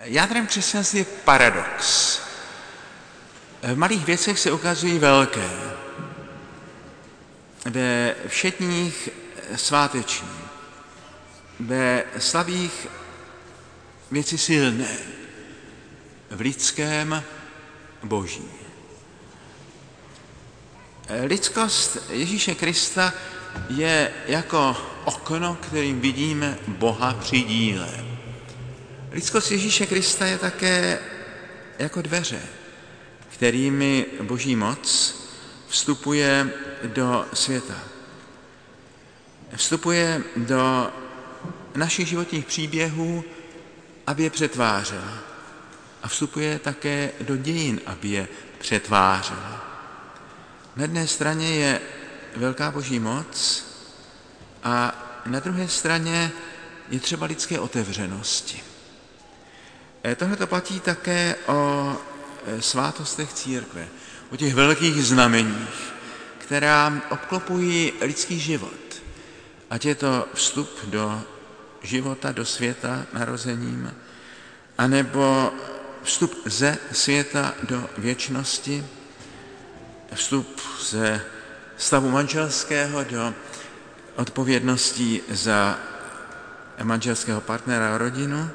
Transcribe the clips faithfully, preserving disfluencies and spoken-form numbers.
Jádrem křesťanství je paradox. V malých věcech se ukazují velké. Ve všedních sváteční, ve slabých věci silné, v lidském boží. Lidskost Ježíše Krista je jako okno, kterým vidíme Boha při díle. Lidskost Ježíše Krista je také jako dveře, kterými boží moc vstupuje do světa. Vstupuje do našich životních příběhů, aby je přetvářela. A vstupuje také do dějin, aby je přetvářela. Na jedné straně je velká boží moc a na druhé straně je třeba lidské otevřenosti. Tohle to platí také o svátostech církve, o těch velkých znameních, která obklopují lidský život. Ať je to vstup do života, do světa narozením, anebo vstup ze světa do věčnosti, vstup ze stavu manželského do odpovědností za manželského partnera a rodinu,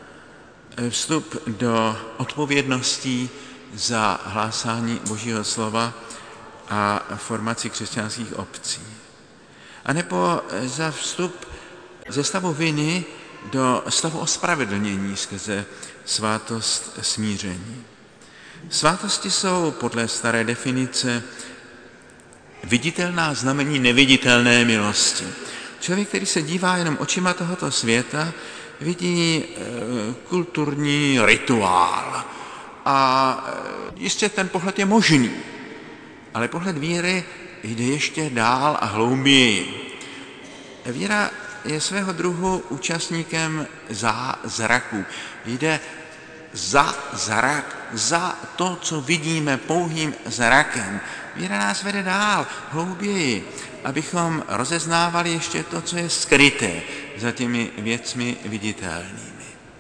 vstup do odpovědností za hlásání božího slova a formaci křesťanských obcí. A nebo za vstup ze stavu viny do stavu ospravedlnění skrze svátost smíření. Svátosti jsou podle staré definice viditelná znamení neviditelné milosti. Člověk, který se dívá jenom očima tohoto světa, vidí e, kulturní rituál. A jistě ten pohled je možný, ale pohled víry jde ještě dál a hlouběji. Víra je svého druhu účastníkem zázraku. Jde za zrak, za to, co vidíme pouhým zrakem. Víra nás vede dál, hlouběji, abychom rozeznávali ještě to, co je skryté za těmi věcmi viditelnými.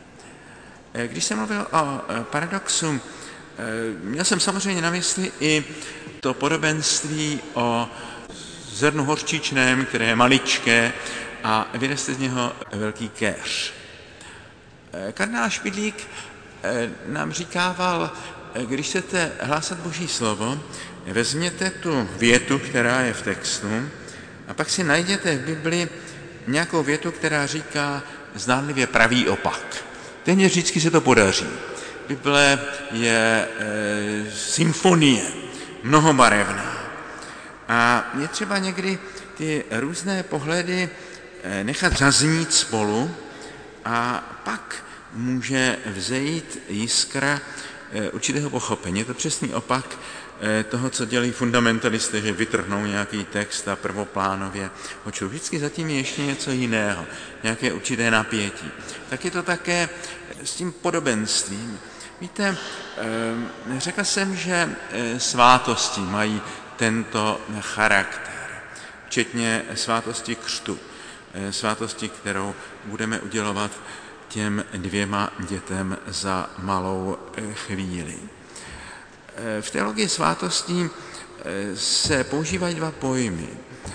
Když jsem mluvil o paradoxu, měl jsem samozřejmě na mysli i to podobenství o zrnu hořčičném, které je maličké a vyroste z něho velký keř. Kardinál Špidlík nám říkával, když chcete hlásat boží slovo, vezměte tu větu, která je v textu, a pak si najděte v Bibli nějakou větu, která říká zdánlivě pravý opak. Téměř vždycky se to podaří. Bible je e, symfonie, mnohobarevná. A je třeba někdy ty různé pohledy e, nechat zaznít spolu a pak může vzejít jiskra e, určitého pochopení. Je to přesný opak e, toho, co dělají fundamentalisté, že vytrhnou nějaký text a prvoplánově ho čtou. Vždycky zatím je ještě něco jiného, nějaké určité napětí. Tak je to také s tím podobenstvím. Víte, e, řekl jsem, že e, svátosti mají tento charakter, včetně svátosti křtu, e, svátosti, kterou budeme udělovat těm dvěma dětem za malou chvíli. V teologii svátostí se používají dva pojmy.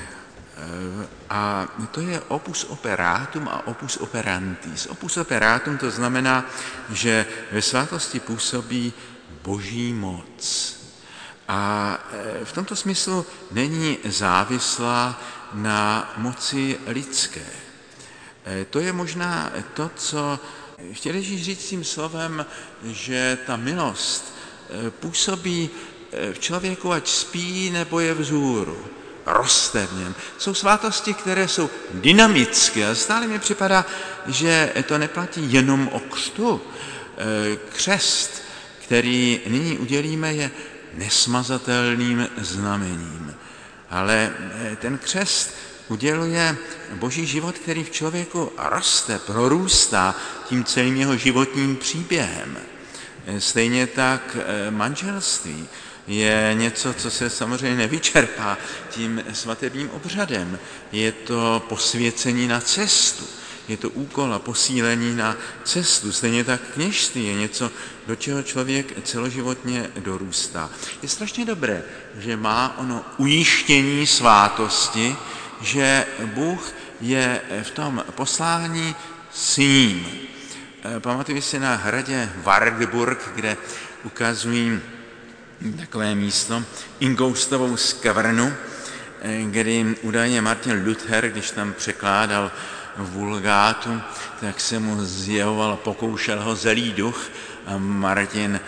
A to je opus operatum a opus operantis. Opus operatum to znamená, že ve svátosti působí boží moc. A v tomto smyslu není závislá na moci lidské. To je možná to, co chtěl Ježíš říct tím slovem, že ta milost působí v člověku, ať spí nebo je vzhůru, roste v něm. Jsou svátosti, které jsou dynamické a stále mi připadá, že to neplatí jenom o křtu. Křest, který nyní udělíme, je nesmazatelným znamením. Ale ten křest uděluje boží život, který v člověku roste, prorůstá tím celým jeho životním příběhem. Stejně tak manželství je něco, co se samozřejmě nevyčerpá tím svatebním obřadem. Je to posvěcení na cestu. je to úkol a posílení na cestu. Stejně tak kněžství je něco, do čeho člověk celoživotně dorůstá. Je strašně dobré, že má ono ujištění svátosti, že Bůh je v tom poslání s ním. Pamatuju si na hradě Wartburg, kde ukazují takové místo, Ingoustovou skvrnu, kdy údajně Martin Luther, když tam překládal vulgátu, tak se mu zjevoval, pokoušel ho zelí duch a Martin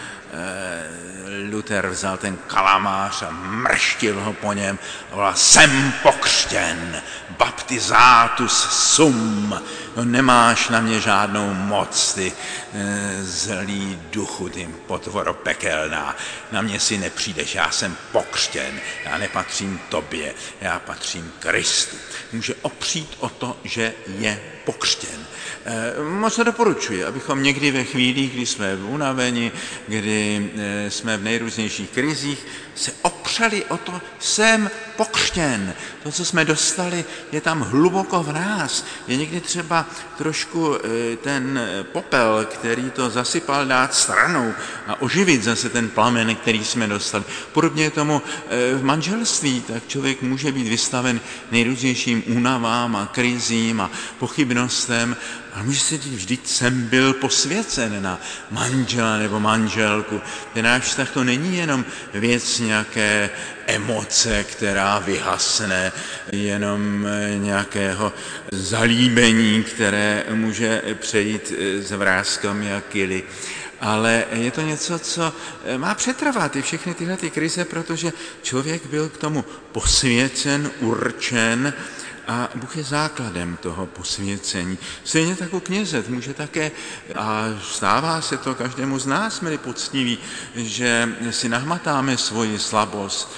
Luther vzal ten kalamář a mrštil ho po něm a volal: jsem pokřtěn, baptizatus sum, no nemáš na mě žádnou moc, ty e, zlý duchu, ty potvoro pekelná, na mě si nepřijdeš, já jsem pokřtěn, já nepatřím tobě, já patřím Kristu. Může opřít o to, že je pokřtěn. E, moc to doporučuji, abychom někdy ve chvílích, kdy jsme unaveni, kdy e, jsme v nejrůznějších krizích, se opřeli o to, jsem pokřtěn. To, co jsme dostali, je tam hluboko v nás. Je někdy třeba trošku ten popel, který to zasypal, dát stranou a oživit zase ten plamen, který jsme dostali. Podobně je tomu v manželství, tak člověk může být vystaven nejrůznějším únavám a krizím a pochybnostem, ale může se říct, vždyť jsem byl posvěcen na manžela nebo manželku. Ten náš vztah to není jenom věc nějaké emoce, která vyhasne, jenom nějakého zalíbení, které může přejít s vráskami a kily. Ale je to něco, co má přetrvat i všechny tyhle ty krize, protože člověk byl k tomu posvěcen, určen, a Bůh je základem toho posvěcení. Stejně tak u kněze může také, a stává se to každému z nás, milí poctiví, že si nahmatáme svoji slabost,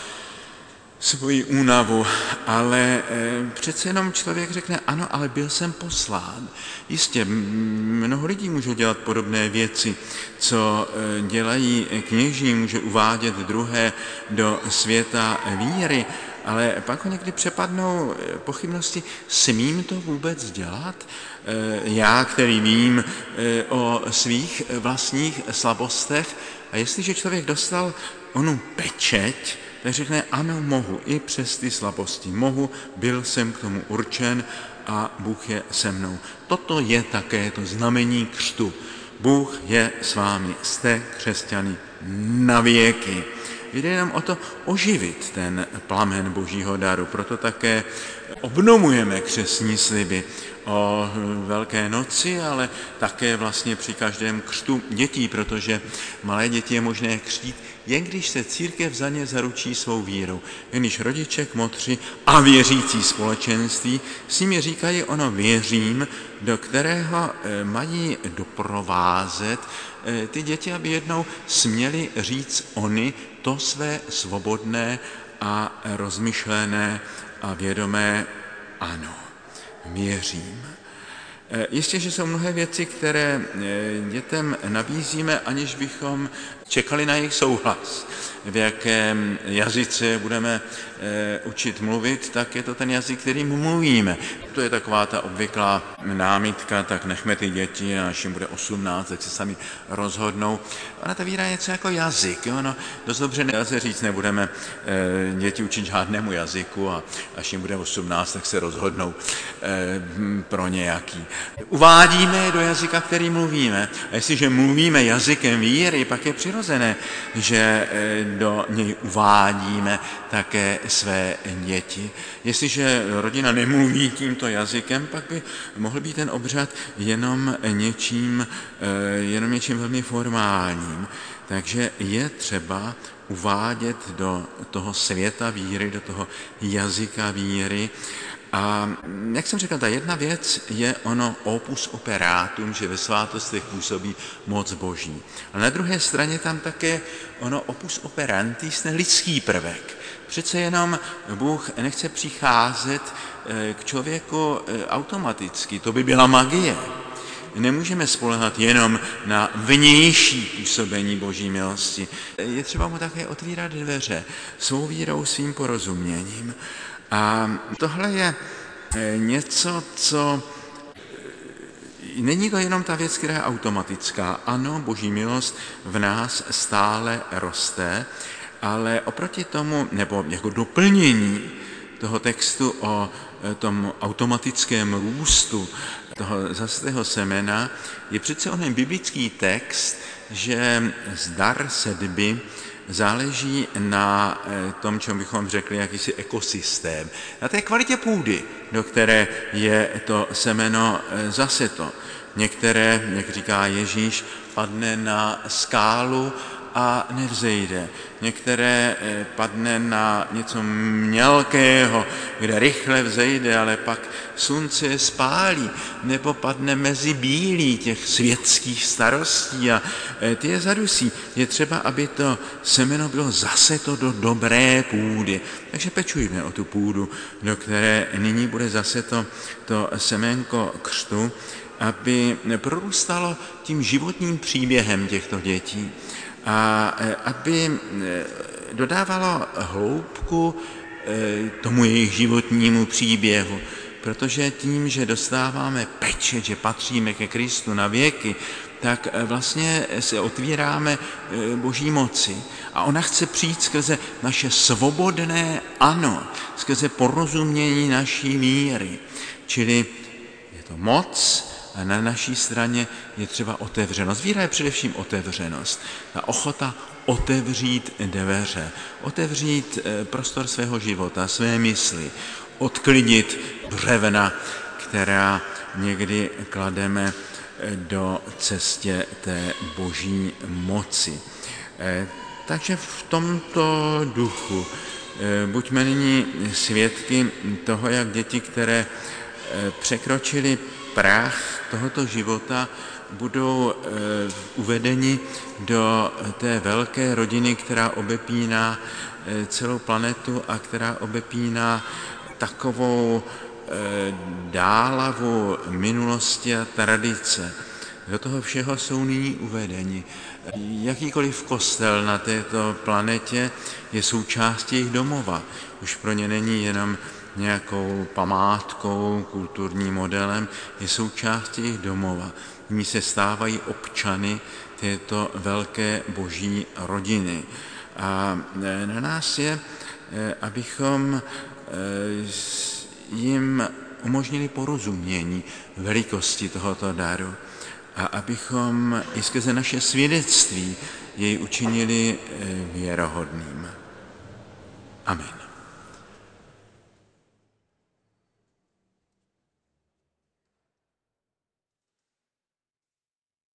svoji únavu, ale přece jenom člověk řekne, ano, ale byl jsem poslán. Jistě, mnoho lidí může dělat podobné věci, co dělají kněží, může uvádět druhé do světa víry, ale pak ho někdy přepadnou pochybnosti, smím to vůbec dělat? Já, který vím o svých vlastních slabostech, a jestliže člověk dostal onu pečeť, tak řekne, ano, mohu, i přes ty slabosti mohu, byl jsem k tomu určen a Bůh je se mnou. Toto je také to znamení křtu. Bůh je s vámi, jste křesťany na věky. Jde jenom o to oživit ten plamen Božího daru. Proto také obnovujeme křestní sliby o Velké noci, ale také vlastně při každém křtu dětí, protože malé děti je možné křtít, jen když se církev za ně zaručí svou vírou. Jen když rodiče, kmotři a věřící společenství s nimi říkají ono věřím, do kterého mají doprovázet ty děti, aby jednou směli říct oni to své svobodné a rozmyšlené a vědomé ano, věřím. Jistě, že jsou mnohé věci, které dětem nabízíme, aniž bychom čekali na jejich souhlas. V jakém jazyce budeme učit mluvit, tak je to ten jazyk, kterým mluvíme. To je taková ta obvyklá námitka, tak nechme ty děti, až jim bude osmnáct, tak se sami rozhodnou. Ona ta víra je něco jako jazyk. Jo? No, dost dobře nelze říct, nebudeme děti učit žádnému jazyku a až jim bude osmnáct, tak se rozhodnou pro nějaký. Uvádíme je do jazyka, který mluvíme. A jestliže mluvíme jazykem víry, pak je přirozené, že do něj uvádíme také své děti. Jestliže rodina nemluví tímto jazykem, pak by mohl být ten obřad jenom něčím, jenom něčím velmi formálním. Takže je třeba uvádět do toho světa víry, do toho jazyka víry. A jak jsem říkal, ta jedna věc je ono opus operatum, že ve svátostech působí moc Boží. A na druhé straně tam také ono opus operantis, ten lidský prvek. Přece jenom Bůh nechce přicházet k člověku automaticky, to by byla magie. Nemůžeme spoléhat jenom na vnější působení Boží milosti. Je třeba mu také otvírat dveře svou vírou, svým porozuměním. A tohle je něco, co není to jenom ta věc, která je automatická. Ano, boží milost v nás stále roste, ale oproti tomu, nebo jako doplnění toho textu o tom automatickém růstu toho zastého semena, je přece onen biblický text, že zdar sedby záleží na tom, čemu bychom řekli, jakýsi ekosystém. Na té kvalitě půdy, do které je to semeno zaseto. Některé, jak říká Ježíš, padne na skálu a nevzejde. Některé padne na něco mělkého, kde rychle vzejde, ale pak slunce je spálí, nebo padne mezi bílí těch světských starostí a ty je zadusí. Je třeba, aby to semeno bylo zaseto do dobré půdy. Takže pečujme o tu půdu, do které nyní bude zaseto to semenko křtu, aby prorůstalo tím životním příběhem těchto dětí a aby dodávalo hloubku tomu jejich životnímu příběhu, protože tím, že dostáváme pečet, že patříme ke Kristu na věky, tak vlastně se otvíráme boží moci a ona chce přijít skrze naše svobodné ano, skrze porozumění naší víry. Čili je to moc, a na naší straně je třeba otevřenost. Víra je především otevřenost. Ta ochota otevřít dveře, otevřít prostor svého života, své mysli, odklidit břevna, která někdy klademe do cestě té boží moci. Takže v tomto duchu buďme nyní svědky toho, jak děti, které překročily práh tohoto života, budou uvedeni do té velké rodiny, která obepíná celou planetu a která obepíná takovou dálavu minulosti a tradice. Do toho všeho jsou nyní uvedeni. Jakýkoliv kostel na této planetě je součástí jejich domova. Už pro ně není jenom nějakou památkou, kulturním modelem, je součástí jejich domova. Nyní se stávají občany této velké boží rodiny. A na nás je, abychom jim umožnili porozumění velikosti tohoto daru a abychom i skrze naše svědectví jej učinili věrohodným. Amen.